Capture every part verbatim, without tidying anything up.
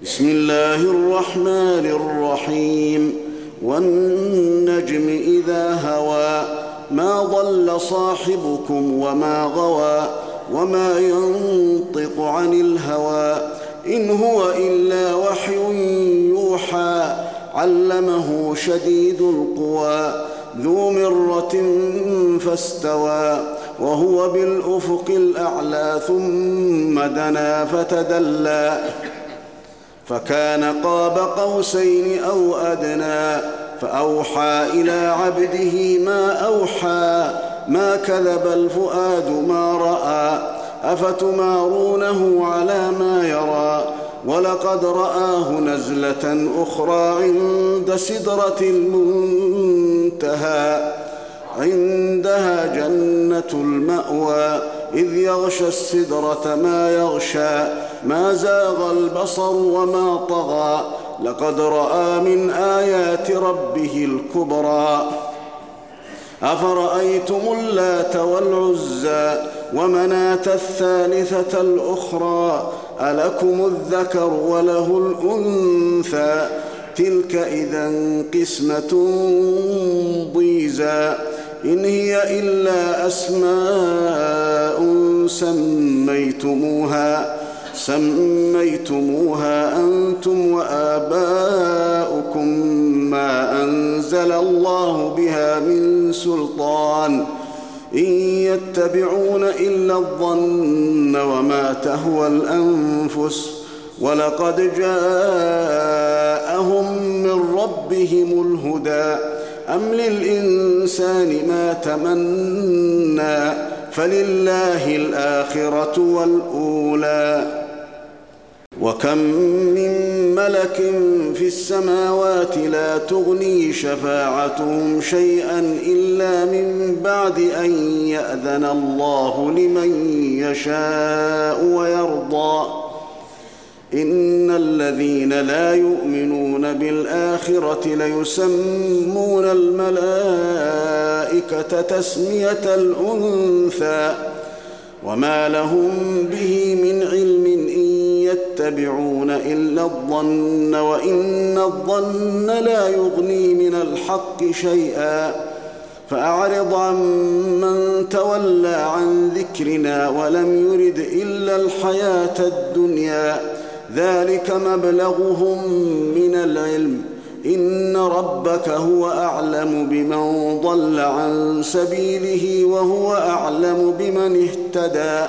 بسم الله الرحمن الرحيم والنجم إذا هوى ما ضل صاحبكم وما غوى وما ينطق عن الهوى إن هو إلا وحي يوحى علمه شديد القوى ذو مرة فاستوى وهو بالأفق الأعلى ثم دنا فتدلى فكان قاب قوسين أو أدنى فأوحى إلى عبده ما أوحى ما كذب الفؤاد ما رأى أفتمارونه على ما يرى ولقد رآه نزلة أخرى عند سدرة المنتهى عندها جنة المأوى إذ يغشى السدرة ما يغشى ما زاغ البصر وما طغى لقد رأى من آيات ربه الكبرى أفرأيتم اللات والعزى ومناة الثالثة الأخرى ألكم الذكر وله الأنثى تلك إذا قسمة ضيزى إن هي إلا أسماء سميتموها سميتموها أنتم وآباؤكم ما أنزل الله بها من سلطان إن يتبعون إلا الظن وما تهوى الأنفس ولقد جاءهم من ربهم الهدى أم للإنسان ما تمنى فلله الآخرة والأولى وكم من ملك في السماوات لا تغني شفاعتهم شيئا إلا من بعد أن يأذن الله لمن يشاء ويرضى إن الذين لا يؤمنون بالآخرة ليسمون الملائكة تسمية الأنثى وما لهم به من علم إن يتبعون إلا الظن وإن الظن لا يغني من الحق شيئا فأعرض عن من تولى عن ذكرنا ولم يرد إلا الحياة الدنيا ذلك مبلغهم من العلم إن ربك هو أعلم بمن ضل عن سبيله وهو أعلم بمن اهتدى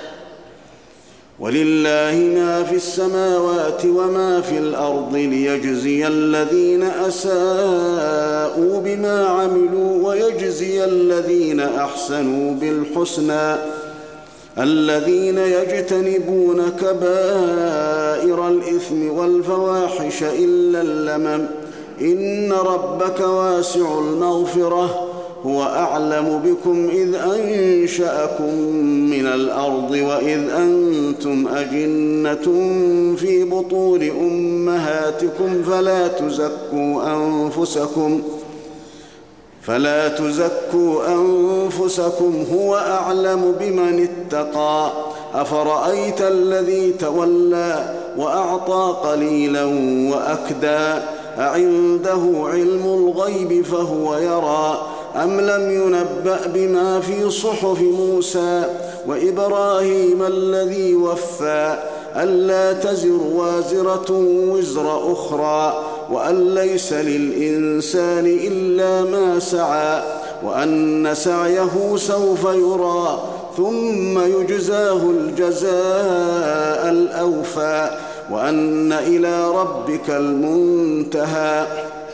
ولله ما في السماوات وما في الأرض ليجزي الذين أساءوا بما عملوا ويجزي الذين أحسنوا بالحسنى الذين يجتنبون كبائر الإثم والفواحش إلا اللمم إن ربك واسع المغفرة هو أعلم بكم إذ أنشأكم من الأرض وإذ أنتم أجنة في بطون أمهاتكم فلا تزكوا أنفسكم فلا تزكوا أنفسكم هو أعلم بمن اتقى أفرأيت الذي تولى وأعطى قليلا وأكدى أعنده علم الغيب فهو يرى أم لم ينبأ بما في صحف موسى وإبراهيم الذي وفى ألا تزر وازرة وزر أخرى وأن ليس للإنسان إلا ما سعى وأن سعيه سوف يرى ثم يجزاه الجزاء الأوفى وأن إلى ربك المنتهى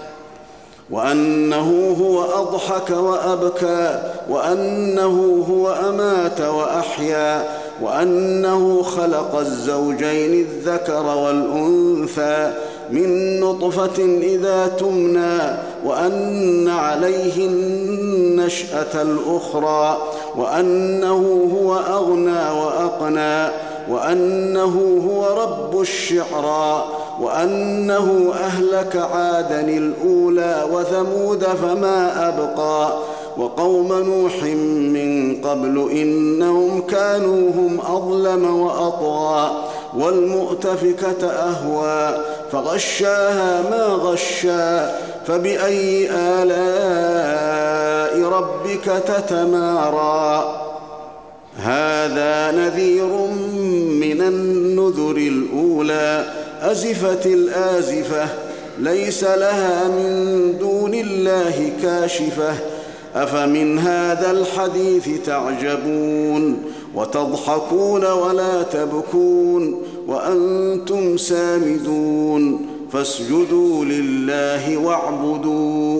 وأنه هو أضحك وأبكى وأنه هو أمات وأحيا وأنه خلق الزوجين الذكر والأنثى من نطفة إذا تمنى وأن عليه النشأة الأخرى وأنه هو أغنى وأقنى وأنه هو رب الشعرى وأنه أهلك عادا الأولى وثمود فما أبقى وقوم نوح من قبل إنهم كانوا هم أظلم وأطغى والمؤتفكة أهوى فغشاها ما غشا فبأي آلاء ربك تتمارى هذا نذير من النذر الأولى أزفت الآزفة ليس لها من دون الله كاشفة أفمن هذا الحديث تعجبون وتضحكون ولا تبكون وأنتم سامدون فاسجدوا لله واعبدوا